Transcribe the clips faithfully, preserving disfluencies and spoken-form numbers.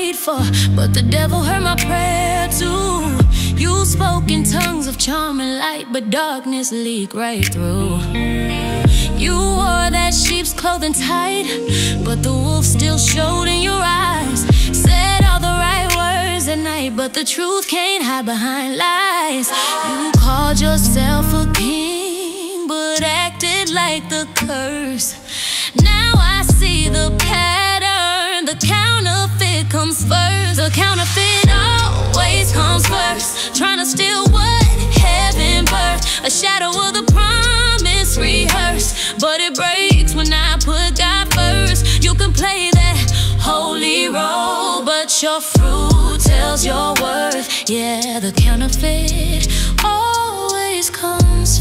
prayed for, but the devil heard my prayer too. You spoke in tongues of charm and light, but darkness leaked right through. You wore that sheep's clothing tight, but the wolf still showed in your eyes. Said all the right words at night, but the truth can't hide behind lies. You called yourself a king, but acted like the curse. Now I see the pattern. The counterfeit comes first. The counterfeit always comes first, trying to steal what heaven birthed. A shadow of the promise rehearsed, but it breaks when I put God first. You can play that holy role, but your fruit tells your worth. Yeah, the counterfeit always comes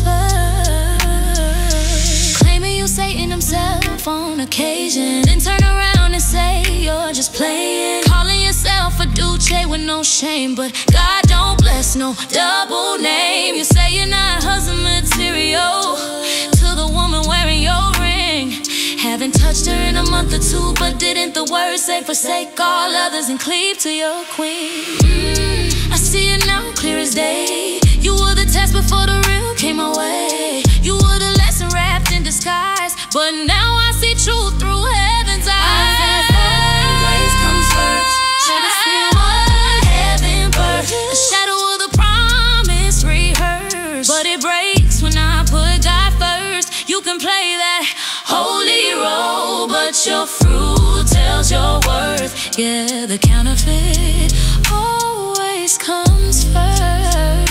first. Claiming you Satan himself on occasion, then turn around and say you're just playing. Calling yourself a Duce with no shame, but God don't bless no double name. You say you're not husband material to the woman wearing your ring. Haven't touched her in a month or two, but didn't the word say forsake all others and cleave to your queen? mm, I see it now clear as day. You were the test before the real came my way. You were the lesson wrapped in disguise, but now I see truth through heaven's eyes. Always comes first, trying to steal what heaven birthed. The shadow of the promise rehearsed, but it breaks when I put God first. You can play that holy role, but your fruit tells your worth. Yeah, the counterfeit always comes first.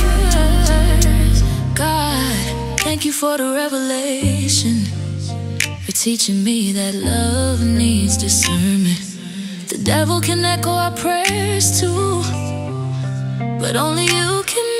God, thank you for the revelation, for teaching me that love needs discernment. The devil can echo our prayers too, but only you can